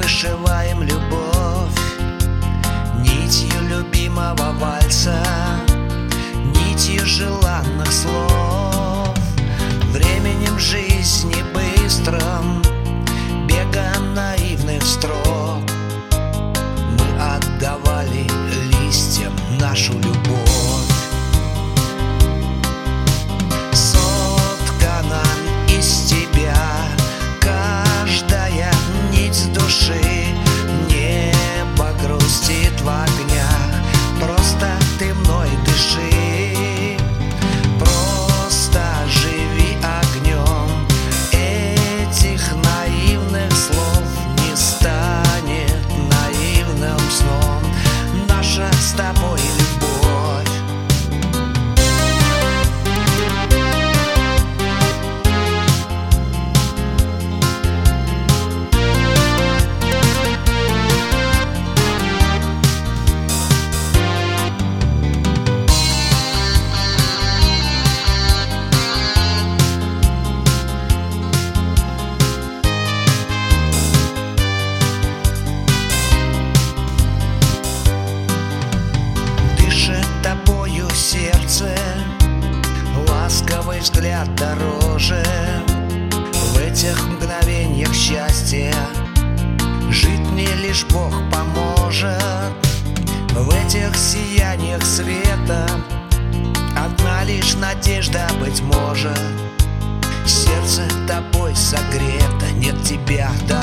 вышиваем любовь нитью любимого вальса, нитью желанных слов. Временем жизни быстром, бега наивных строк, мы отдавали листьям нашу любовь. Соткана из тебя каждая нить с души, небо грустит в огнях, просто ты мной дыши, просто живи огнем. Этих наивных слов не станет наивным сном наша с тобой любовь. Сердце, ласковый взгляд дороже. В этих мгновениях счастья жить мне лишь Бог поможет. В этих сияниях света одна лишь надежда, быть может. Сердце тобой согрето, нет тебя, да